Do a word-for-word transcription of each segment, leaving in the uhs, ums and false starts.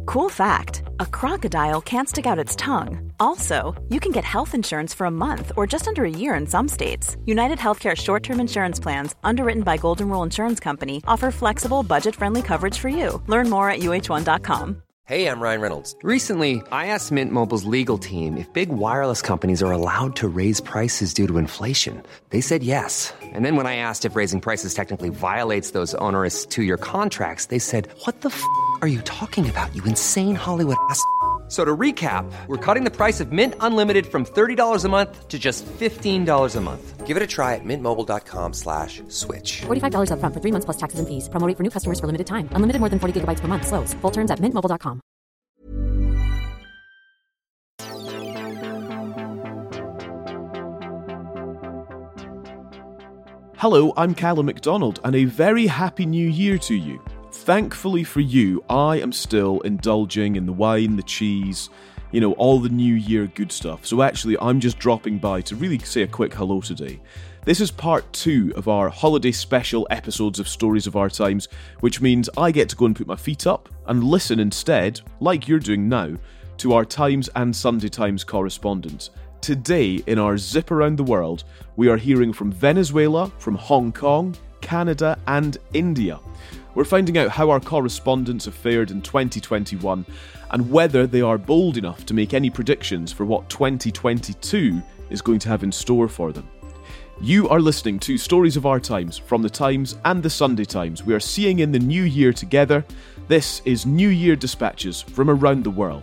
Cool fact, a crocodile can't stick out its tongue. Also, you can get health insurance for a month or just under a year in some states. United Healthcare short-term insurance plans, underwritten by Golden Rule Insurance Company, offer flexible, budget-friendly coverage for you. Learn more at U H one dot com. Hey, I'm Ryan Reynolds. Recently, I asked Mint Mobile's legal team if big wireless companies are allowed to raise prices due to inflation. They said yes. And then when I asked if raising prices technically violates those onerous two-year contracts, they said, what the f*** are you talking about, you insane Hollywood ass f- So to recap, we're cutting the price of Mint Unlimited from thirty dollars a month to just fifteen dollars a month. Give it a try at mintmobile.com slash switch. forty-five dollars up front for three months plus taxes and fees. Promo rate for new customers for limited time. Unlimited more than forty gigabytes per month. Slows full terms at mint mobile dot com. Hello, I'm Callum MacDonald, and a very happy new year to you. Thankfully for you, I am still indulging in the wine, the cheese, you know, all the new year good stuff. So actually, I'm just dropping by to really say a quick hello today. This is part two of our holiday special episodes of Stories of Our Times, which means I get to go and put my feet up and listen instead, like you're doing now, to our Times and Sunday Times correspondents. Today, in our zip around the world, we are hearing from Venezuela, from Hong Kong, Canada and India. We're finding out how our correspondents have fared in twenty twenty-one and whether they are bold enough to make any predictions for what twenty twenty-two is going to have in store for them. You are listening to Stories of Our Times from the Times and the Sunday Times. We are seeing in the new year together. This is New Year Dispatches from around the world.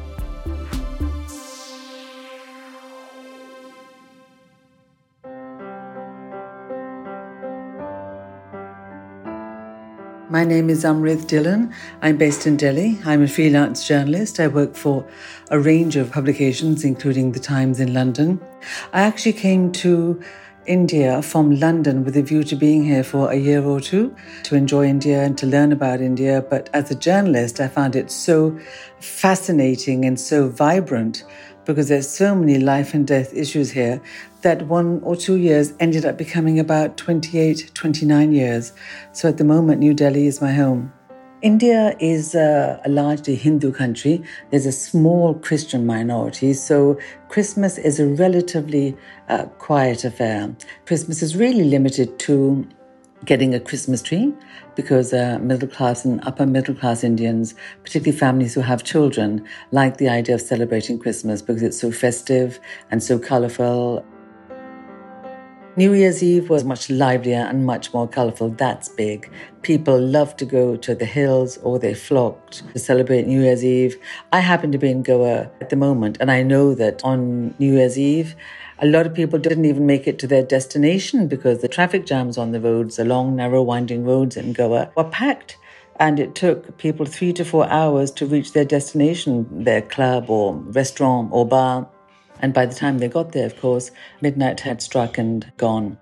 My name is Amrit Dhillon. I'm based in Delhi. I'm a freelance journalist. I work for a range of publications, including The Times in London. I actually came to India from London with a view to being here for a year or two to enjoy India and to learn about India. But as a journalist, I found it so fascinating and so vibrant because there's so many life and death issues here that one or two years ended up becoming about twenty-eight, twenty-nine years. So at the moment, New Delhi is my home. India is a, a largely Hindu country. There's a small Christian minority, so Christmas is a relatively uh, quiet affair. Christmas is really limited to getting a Christmas tree because uh, middle class and upper middle class Indians, particularly families who have children, like the idea of celebrating Christmas because it's so festive and so colourful. New Year's Eve was much livelier and much more colourful. That's big. People love to go to the hills or they flocked to celebrate New Year's Eve. I happen to be in Goa at the moment, and I know that on New Year's Eve, a lot of people didn't even make it to their destination because the traffic jams on the roads, the long, narrow, winding roads in Goa, were packed. And it took people three to four hours to reach their destination, their club or restaurant or bar. And by the time they got there, of course, midnight had struck and gone.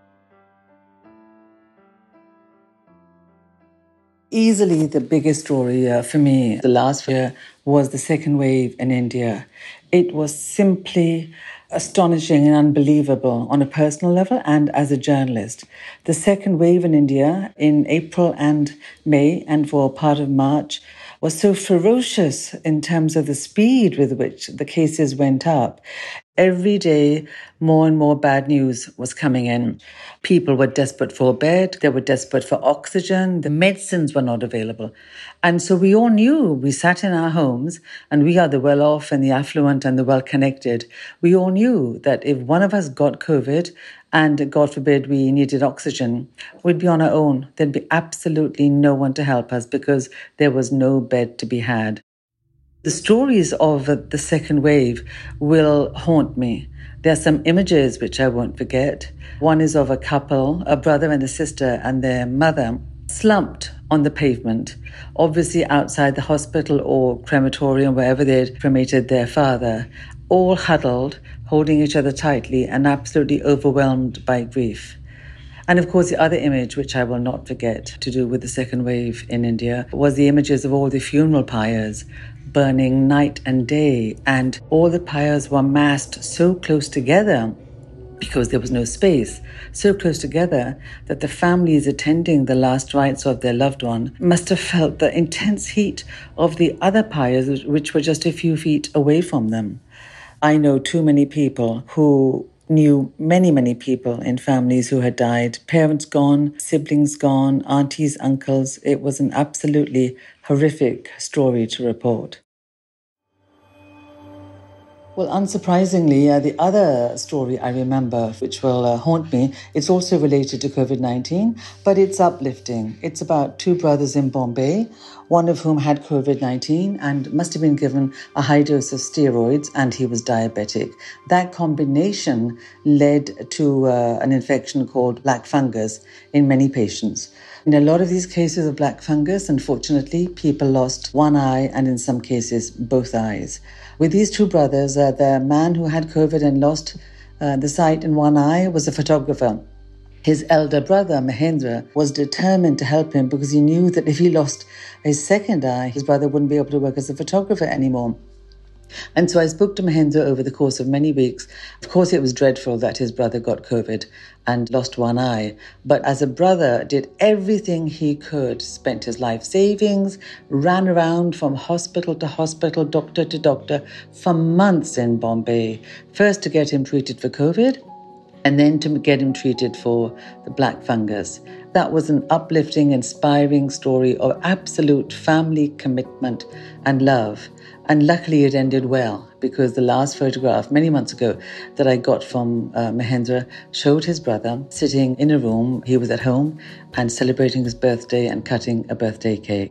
Easily the biggest story uh, for me the last year was the second wave in India. It was simply astonishing and unbelievable on a personal level and as a journalist. The second wave in India in April and May and for part of March was so ferocious in terms of the speed with which the cases went up. Every day, more and more bad news was coming in. People were desperate for a bed. They were desperate for oxygen. The medicines were not available. And so we all knew, we sat in our homes, and we are the well-off and the affluent and the well-connected. We all knew that if one of us got COVID and, God forbid, we needed oxygen, we'd be on our own. There'd be absolutely no one to help us because there was no bed to be had. The stories of the second wave will haunt me. There are some images which I won't forget. One is of a couple, a brother and a sister, and their mother slumped on the pavement, obviously outside the hospital or crematorium, wherever they'd cremated their father, all huddled, holding each other tightly and absolutely overwhelmed by grief. And of course, the other image, which I will not forget, to do with the second wave in India, was the images of all the funeral pyres burning night and day, and all the pyres were massed so close together. because there was no space, so close together that the families attending the last rites of their loved one must have felt the intense heat of the other pyres, which were just a few feet away from them. I know too many people who knew many, many people in families who had died, parents gone, siblings gone, aunties, uncles. It was an absolutely horrific story to report. Well, unsurprisingly, uh, the other story I remember, which will uh, haunt me, it's also related to covid nineteen, but it's uplifting. It's about two brothers in Bombay, one of whom had covid nineteen and must have been given a high dose of steroids, and he was diabetic. That combination led to uh, an infection called black fungus in many patients. In a lot of these cases of black fungus, unfortunately, people lost one eye and in some cases both eyes. With these two brothers, uh, the man who had COVID and lost uh, the sight in one eye was a photographer. His elder brother, Mahendra, was determined to help him because he knew that if he lost his second eye, his brother wouldn't be able to work as a photographer anymore. And so I spoke to Mahendra over the course of many weeks. Of course, it was dreadful that his brother got COVID and lost one eye. But as a brother, did everything he could, spent his life savings, ran around from hospital to hospital, doctor to doctor, for months in Bombay. First to get him treated for COVID, and then to get him treated for the black fungus. That was an uplifting, inspiring story of absolute family commitment and love. And luckily it ended well, because the last photograph many months ago that I got from uh, Mahendra showed his brother sitting in a room. He was at home and celebrating his birthday and cutting a birthday cake.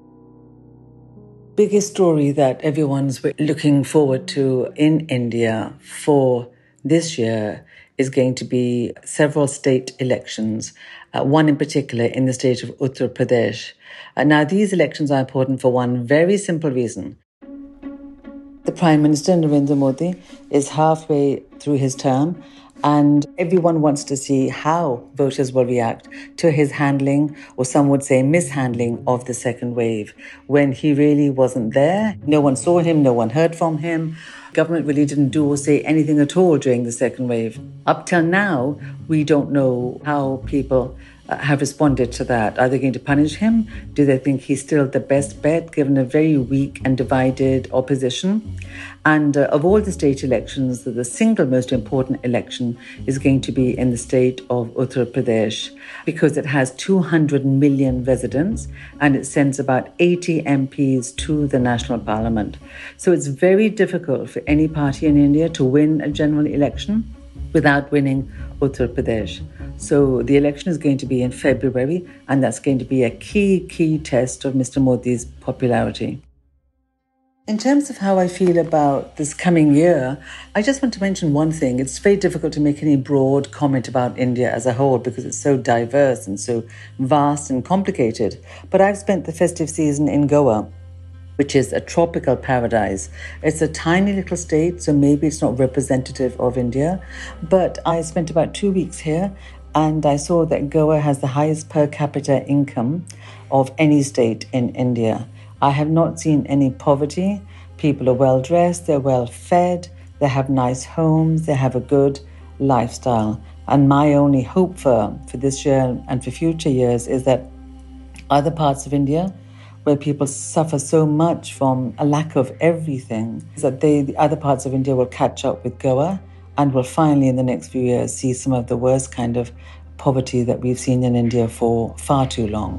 Biggest story that everyone's looking forward to in India for this year is going to be several state elections, uh, one in particular in the state of Uttar Pradesh. Uh, now, these elections are important for one very simple reason. The Prime Minister, Narendra Modi, is halfway through his term, and everyone wants to see how voters will react to his handling, or some would say mishandling, of the second wave. When he really wasn't there, no one saw him, no one heard from him. Government really didn't do or say anything at all during the second wave. Up till now, we don't know how people uh, have responded to that. Are they going to punish him? Do they think he's still the best bet, given a very weak and divided opposition? And uh, of all the state elections, the single most important election is going to be in the state of Uttar Pradesh, because it has two hundred million residents and it sends about eighty M Ps to the national parliament. So it's very difficult for any party in India to win a general election without winning Uttar Pradesh. So the election is going to be in February, and that's going to be a key, key test of Mister Modi's popularity. In terms of how I feel about this coming year, I just want to mention one thing. It's very difficult to make any broad comment about India as a whole because it's so diverse and so vast and complicated. But I've spent the festive season in Goa, which is a tropical paradise. It's a tiny little state, so maybe it's not representative of India. But I spent about two weeks here, and I saw that Goa has the highest per capita income of any state in India. I have not seen any poverty. People are well dressed, they're well fed, they have nice homes, they have a good lifestyle. And my only hope for, for this year and for future years is that other parts of India, where people suffer so much from a lack of everything, is that they, the other parts of India will catch up with Goa and will finally in the next few years see some of the worst kind of poverty that we've seen in India for far too long.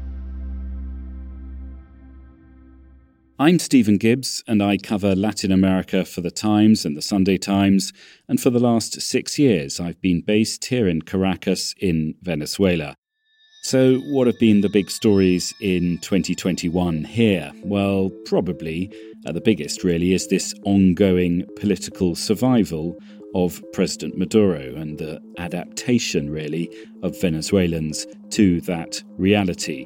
I'm Stephen Gibbs, and I cover Latin America for The Times and The Sunday Times, and for the last six years I've been based here in Caracas in Venezuela. So what have been the big stories in twenty twenty-one here? Well, probably uh, the biggest really is this ongoing political survival of President Maduro and the adaptation really of Venezuelans to that reality.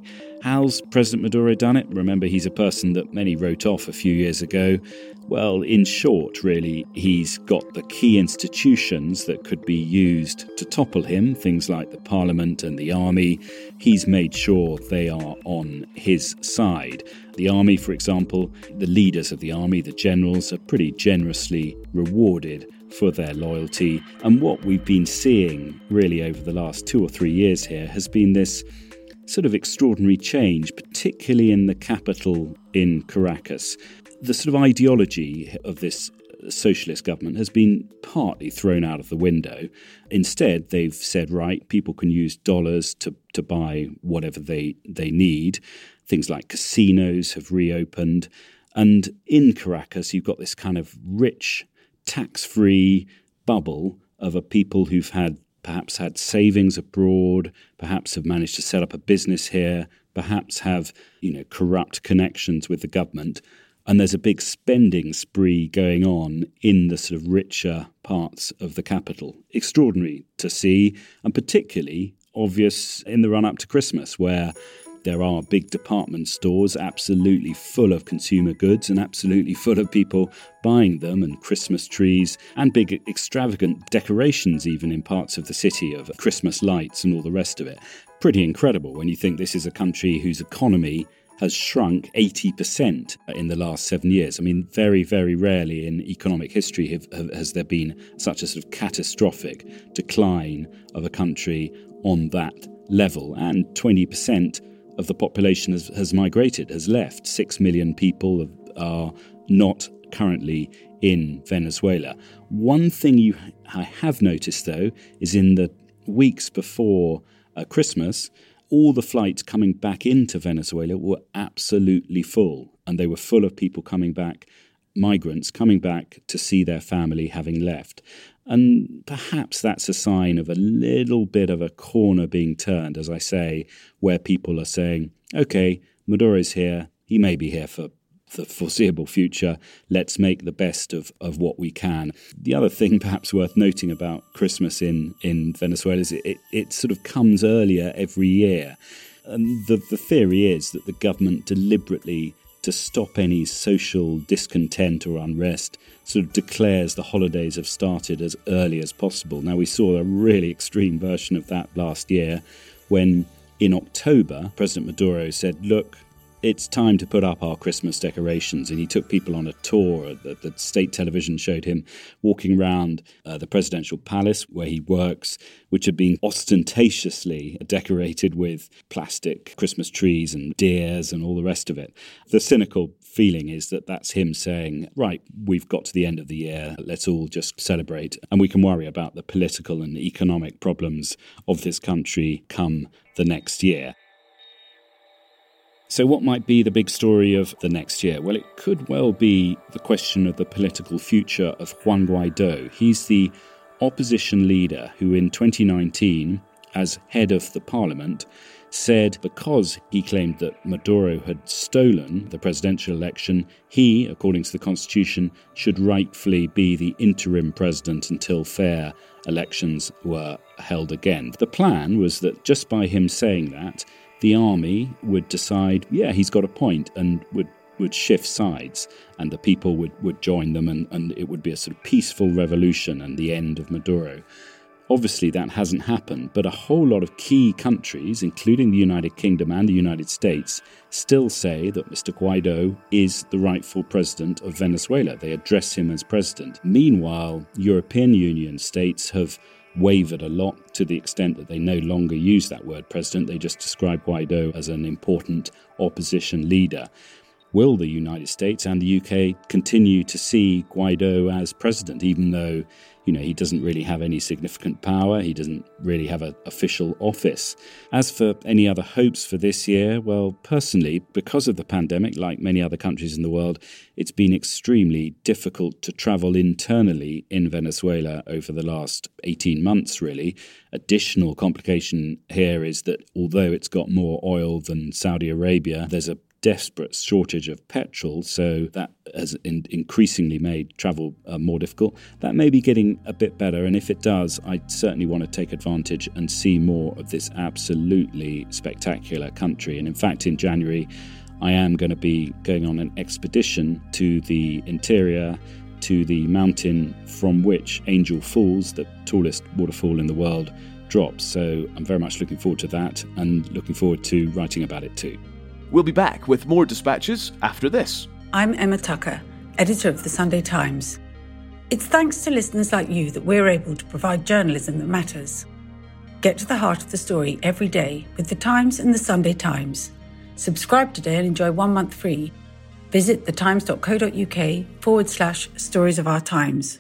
How's President Maduro done it? Remember, he's a person that many wrote off a few years ago. Well, in short, really, he's got the key institutions that could be used to topple him, things like the parliament and the army. He's made sure they are on his side. The army, for example, the leaders of the army, the generals, are pretty generously rewarded for their loyalty. And what we've been seeing really over the last two or three years here has been this sort of extraordinary change, particularly in the capital in Caracas. The sort of ideology of this socialist government has been partly thrown out of the window. Instead, they've said, right, people can use dollars to, to buy whatever they, they need. Things like casinos have reopened. And in Caracas, you've got this kind of rich, tax-free bubble of a people who've had perhaps had savings abroad, perhaps have managed to set up a business here, perhaps have, you know, corrupt connections with the government. And there's a big spending spree going on in the sort of richer parts of the capital. Extraordinary to see, and particularly obvious in the run-up to Christmas, where there are big department stores absolutely full of consumer goods and absolutely full of people buying them, and Christmas trees and big extravagant decorations even in parts of the city of Christmas lights and all the rest of it. Pretty incredible when you think this is a country whose economy has shrunk eighty percent in the last seven years. I mean, very, very rarely in economic history have, have, has there been such a sort of catastrophic decline of a country on that level. And twenty percent of the population has, has migrated, has left. Six million people are not currently in Venezuela. One thing you I have noticed, though, is in the weeks before uh, Christmas, all the flights coming back into Venezuela were absolutely full, and they were full of people coming back, migrants coming back to see their family having left. And perhaps that's a sign of a little bit of a corner being turned, as I say, where people are saying, OK, Maduro's here, he may be here for the foreseeable future, let's make the best of, of what we can. The other thing perhaps worth noting about Christmas in, in Venezuela is it, it, it sort of comes earlier every year. And the, the theory is that the government deliberately, to stop any social discontent or unrest, sort of declares the holidays have started as early as possible. Now, we saw a really extreme version of that last year when in October, President Maduro said, look, it's time to put up our Christmas decorations. And he took people on a tour. The, the state television showed him walking around uh, the presidential palace where he works, which had been ostentatiously decorated with plastic Christmas trees and deers and all the rest of it. The cynical feeling is that that's him saying, right, we've got to the end of the year, let's all just celebrate, and we can worry about the political and economic problems of this country come the next year. So what might be the big story of the next year? Well, it could well be the question of the political future of Juan Guaido. He's the opposition leader who in twenty nineteen, as head of the parliament, said because he claimed that Maduro had stolen the presidential election, he, according to the constitution, should rightfully be the interim president until fair elections were held again. The plan was that just by him saying that, the army would decide, yeah, he's got a point, and would, would shift sides, and the people would, would join them, and, and it would be a sort of peaceful revolution and the end of Maduro. Obviously, that hasn't happened, but a whole lot of key countries, including the United Kingdom and the United States, still say that Mister Guaido is the rightful president of Venezuela. They address him as president. Meanwhile, European Union states have wavered a lot to the extent that they no longer use that word president. They just describe Guaido as an important opposition leader. Will the United States and the U K continue to see Guaido as president, even though, you know, he doesn't really have any significant power, he doesn't really have an official office? As for any other hopes for this year, well, personally, because of the pandemic, like many other countries in the world, it's been extremely difficult to travel internally in Venezuela over the last eighteen months, really. Additional complication here is that although it's got more oil than Saudi Arabia, there's a desperate shortage of petrol, so that has in- increasingly made travel uh, more difficult. That may be getting a bit better, and if it does, I certainly want to take advantage and see more of this absolutely spectacular country. And in fact, in January, I am going to be going on an expedition to the interior, to the mountain from which Angel Falls, the tallest waterfall in the world, drops. So I'm very much looking forward to that and looking forward to writing about it too. We'll be back with more dispatches after this. I'm Emma Tucker, editor of The Sunday Times. It's thanks to listeners like you that we're able to provide journalism that matters. Get to the heart of the story every day with The Times and The Sunday Times. Subscribe today and enjoy one month free. Visit thetimes.co.uk forward slash stories of our times.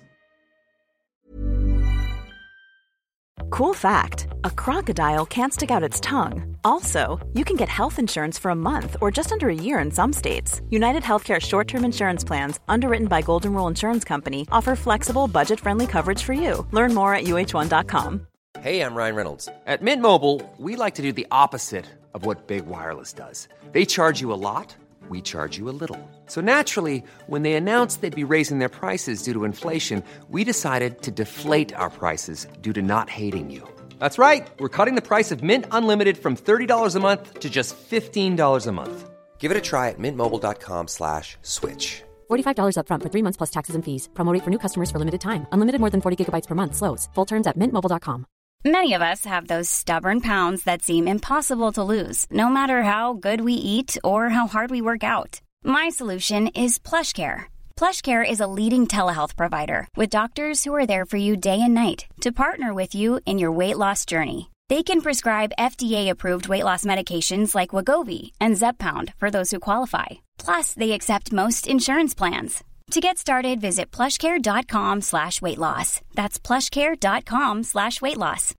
Cool fact, a crocodile can't stick out its tongue. Also, you can get health insurance for a month or just under a year in some states. United Healthcare short-term insurance plans, underwritten by Golden Rule Insurance Company, offer flexible, budget-friendly coverage for you. Learn more at U H one dot com. Hey, I'm Ryan Reynolds. At Mint Mobile, we like to do the opposite of what Big Wireless does. They charge you a lot, we charge you a little. So naturally, when they announced they'd be raising their prices due to inflation, we decided to deflate our prices due to not hating you. That's right. We're cutting the price of Mint Unlimited from thirty dollars a month to just fifteen dollars a month. Give it a try at mintmobile.com slash switch. forty-five dollars up front for three months plus taxes and fees. Promo rate for new customers for limited time. Unlimited more than forty gigabytes per month slows. Full terms at mint mobile dot com. Many of us have those stubborn pounds that seem impossible to lose, no matter how good we eat or how hard we work out. My solution is PlushCare. PlushCare is a leading telehealth provider with doctors who are there for you day and night to partner with you in your weight loss journey. They can prescribe F D A-approved weight loss medications like Wegovy and Zepbound for those who qualify. Plus, they accept most insurance plans. To get started, visit plushcare.com slash weight loss. That's plushcare.com slash weight loss.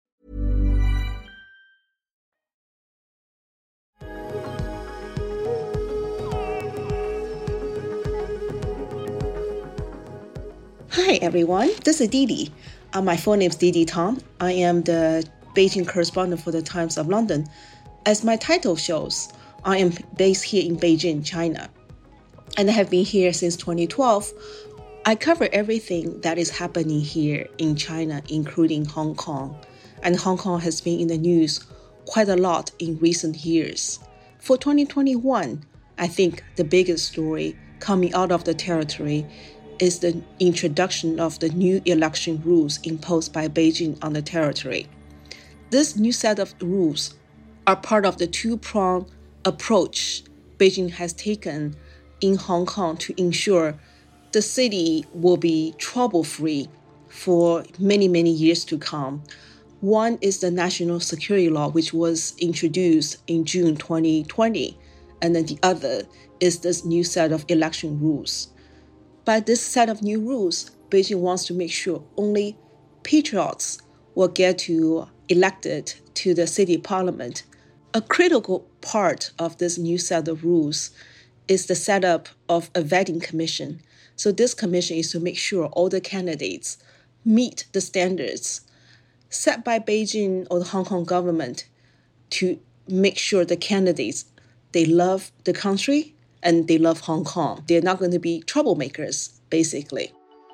Hi everyone, this is Didi. Uh, my full name is Didi Tang. I am the Beijing correspondent for the Times of London. As my title shows, I am based here in Beijing, China. And I have been here since twenty twelve. I cover everything that is happening here in China, including Hong Kong. And Hong Kong has been in the news quite a lot in recent years. For twenty twenty-one, I think the biggest story coming out of the territory is the introduction of the new election rules imposed by Beijing on the territory. This new set of rules are part of the two-pronged approach Beijing has taken in Hong Kong to ensure the city will be trouble-free for many, many years to come. One is the National Security Law, which was introduced in June twenty twenty, and then the other is this new set of election rules. By this set of new rules, Beijing wants to make sure only patriots will get to elected to the city parliament. A critical part of this new set of rules is the setup of a vetting commission. So this commission is to make sure all the candidates meet the standards set by Beijing or the Hong Kong government to make sure the candidates, they love the country and they love Hong Kong. They're not going to be troublemakers, basically.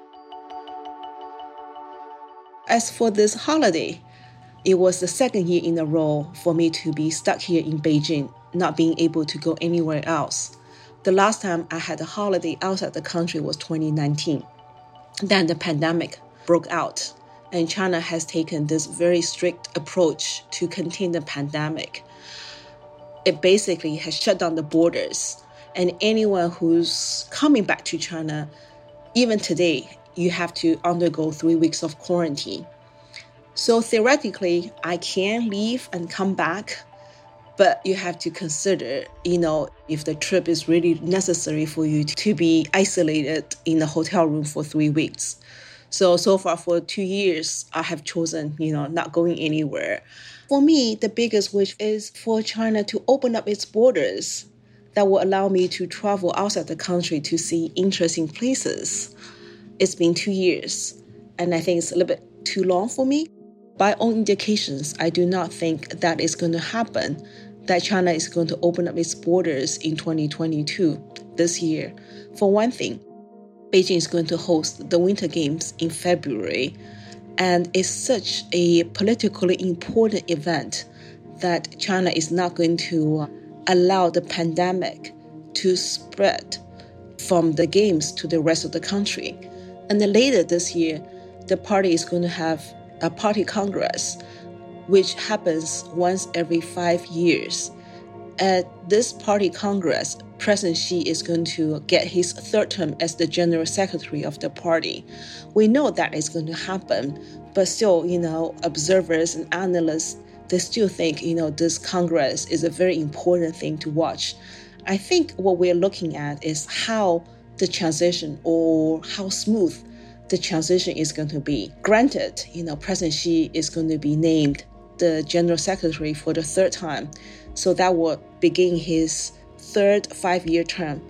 As for this holiday, it was the second year in a row for me to be stuck here in Beijing, not being able to go anywhere else. The last time I had a holiday outside the country was twenty nineteen. Then the pandemic broke out, and China has taken this very strict approach to contain the pandemic. It basically has shut down the borders, and anyone who's coming back to China, even today, you have to undergo three weeks of quarantine. So theoretically, I can leave and come back, but you have to consider, you know, if the trip is really necessary for you to be isolated in a hotel room for three weeks. So, so far for two years, I have chosen, you know, not going anywhere. For me, the biggest wish is for China to open up its borders that will allow me to travel outside the country to see interesting places. It's been two years, and I think it's a little bit too long for me. By all indications, I do not think that is going to happen. that China is going to open up its borders in twenty twenty-two, this year. For one thing, Beijing is going to host the Winter Games in February, and it's such a politically important event that China is not going to allow the pandemic to spread from the games to the rest of the country. And then later this year, the party is going to have a party congress, which happens once every five years. At this party congress, President Xi is going to get his third term as the general secretary of the party. We know that is going to happen, but still, you know, observers and analysts, they still think, you know, this congress is a very important thing to watch. I think what we're looking at is how the transition or how smooth the transition is going to be. Granted, you know, President Xi is going to be named the general secretary for the third time, so that will begin his third five-year term.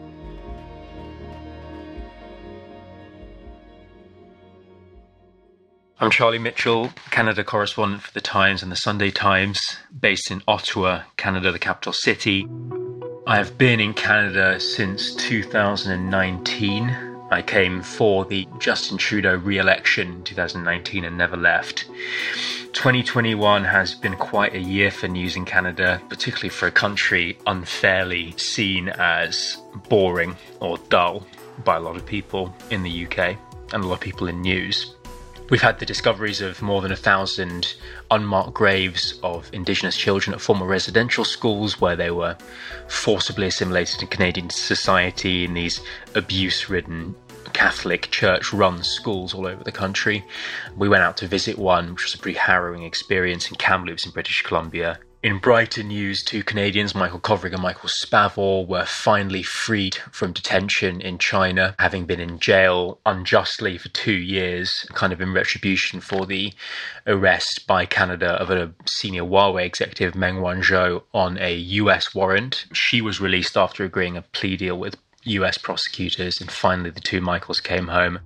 I'm Charlie Mitchell, Canada correspondent for The Times and The Sunday Times, based in Ottawa, Canada, the capital city. I have been in Canada since two thousand nineteen. I came for the Justin Trudeau re-election in two thousand nineteen and never left. twenty twenty-one has been quite a year for news in Canada, particularly for a country unfairly seen as boring or dull by a lot of people in the U K and a lot of people in news. We've had the discoveries of more than a thousand unmarked graves of Indigenous children at former residential schools where they were forcibly assimilated in Canadian society in these abuse-ridden Catholic church-run schools all over the country. We went out to visit one, which was a pretty harrowing experience in Kamloops in British Columbia. In brighter news, two Canadians, Michael Kovrig and Michael Spavor, were finally freed from detention in China, having been in jail unjustly for two years, kind of in retribution for the arrest by Canada of a senior Huawei executive, Meng Wanzhou, on a U S warrant. She was released after agreeing a plea deal with U S prosecutors, and finally the two Michaels came home.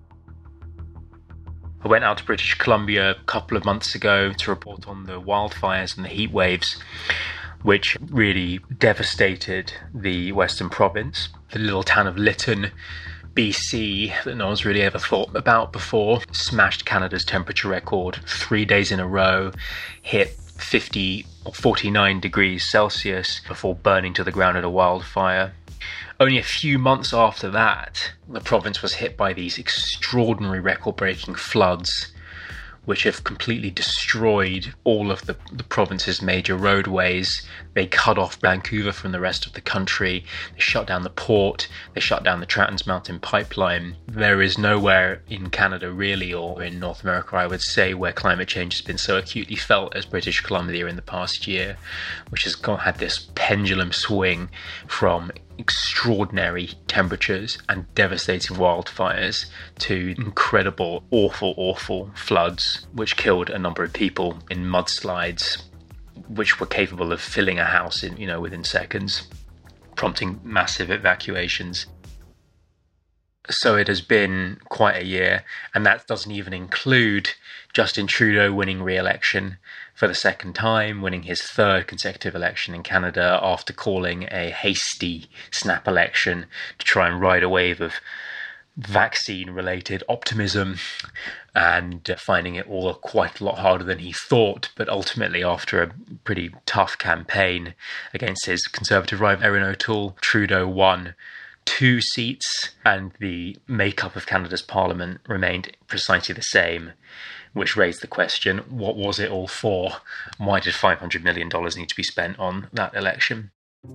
I went out to British Columbia a couple of months ago to report on the wildfires and the heat waves, which really devastated the Western Province. The little town of Lytton, B C, that no one's really ever thought about before, smashed Canada's temperature record three days in a row, hit fifty or forty-nine degrees Celsius before burning to the ground in a wildfire. Only a few months after that, the province was hit by these extraordinary record-breaking floods, which have completely destroyed all of the, the province's major roadways. They cut off Vancouver from the rest of the country. They shut down the port. They shut down the Trans Mountain pipeline. There is nowhere in Canada, really, or in North America, I would say, where climate change has been so acutely felt as British Columbia in the past year, which has gone, had this pendulum swing from extraordinary temperatures and devastating wildfires to incredible, awful, awful floods, which killed a number of people in mudslides, which were capable of filling a house in, you know, within seconds, prompting massive evacuations. So it has been quite a year, and that doesn't even include Justin Trudeau winning re-election for the second time, winning his third consecutive election in Canada after calling a hasty snap election to try and ride a wave of vaccine-related optimism, and finding it all quite a lot harder than he thought. But ultimately, after a pretty tough campaign against his Conservative rival Erin O'Toole, Trudeau won two seats, and the makeup of Canada's Parliament remained precisely the same, which raised the question, what was it all for? Why did five hundred million dollars need to be spent on that election?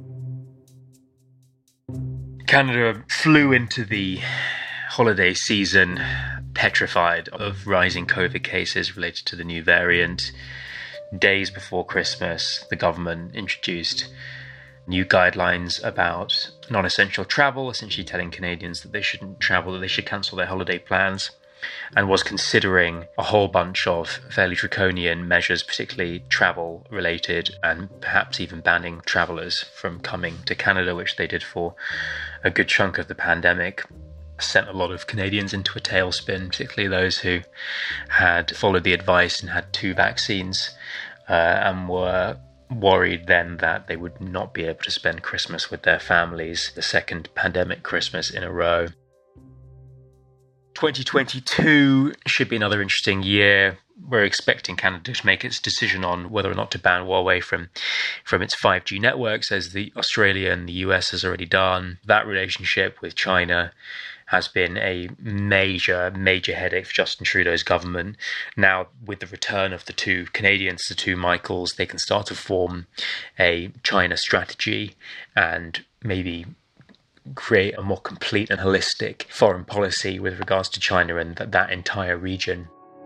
Canada flew into the holiday season petrified of rising COVID cases related to the new variant. Days before Christmas, the government introduced new guidelines about non-essential travel, essentially telling Canadians that they shouldn't travel, that they should cancel their holiday plans, and was considering a whole bunch of fairly draconian measures, particularly travel-related, and perhaps even banning travellers from coming to Canada, which they did for a good chunk of the pandemic. Sent a lot of Canadians into a tailspin, particularly those who had followed the advice and had two vaccines uh, and were worried then that they would not be able to spend Christmas with their families, the second pandemic Christmas in a row. twenty twenty-two should be another interesting year. We're expecting Canada to make its decision on whether or not to ban Huawei from, from its five G networks, as the Australia and the U S has already done. That relationship with China has been a major, major headache for Justin Trudeau's government. Now, with the return of the two Canadians, the two Michaels, they can start to form a China strategy and maybe create a more complete and holistic foreign policy with regards to China and th- that entire region.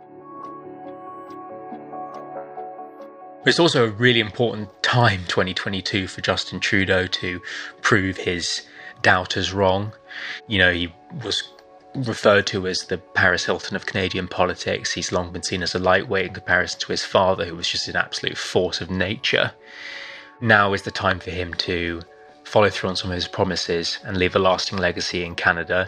It's also a really important time, twenty twenty-two, for Justin Trudeau to prove his doubters wrong. You know, he was referred to as the Paris Hilton of Canadian politics. He's long been seen as a lightweight in comparison to his father, who was just an absolute force of nature. Now is the time for him to follow through on some of his promises and leave a lasting legacy in Canada.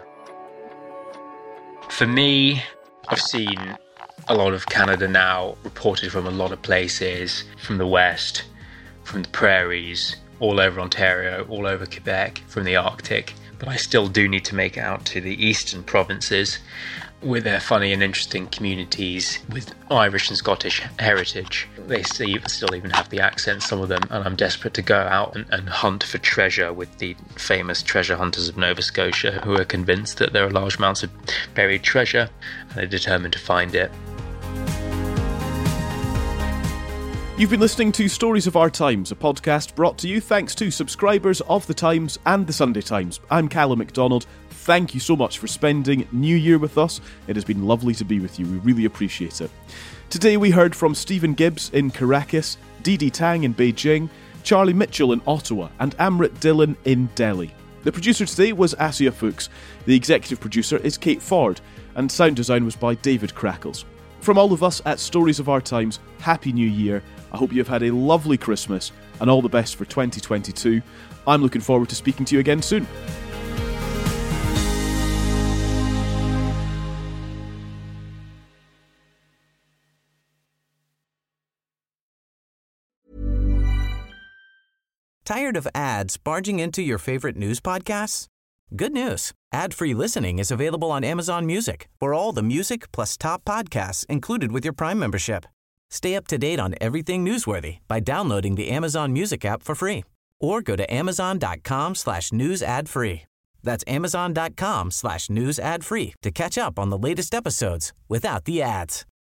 For me, I've seen a lot of Canada now reported from a lot of places, from the west, from the prairies, all over Ontario, all over Quebec, from the Arctic. But I still do need to make it out to the eastern provinces with their funny and interesting communities with Irish and Scottish heritage. They still even have the accent, some of them, and I'm desperate to go out and, and hunt for treasure with the famous treasure hunters of Nova Scotia, who are convinced that there are large amounts of buried treasure and they're determined to find it. You've been listening to Stories of Our Times, a podcast brought to you thanks to subscribers of The Times and The Sunday Times. I'm Callum MacDonald. Thank you so much for spending New Year with us. It has been lovely to be with you. We really appreciate it. Today we heard from Stephen Gibbs in Caracas, Didi Tang in Beijing, Charlie Mitchell in Ottawa, and Amrit Dhillon in Delhi. The producer today was Asia Fuchs. The executive producer is Kate Ford, and sound design was by David Crackles. From all of us at Stories of Our Times, Happy New Year. I hope you've had a lovely Christmas and all the best for twenty twenty-two. I'm looking forward to speaking to you again soon. Tired of ads barging into your favorite news podcasts? Good news. Ad-free listening is available on Amazon Music for all the music plus top podcasts included with your Prime membership. Stay up to date on everything newsworthy by downloading the Amazon Music app for free or go to amazon.com slash news ad free. That's amazon.com slash news ad free to catch up on the latest episodes without the ads.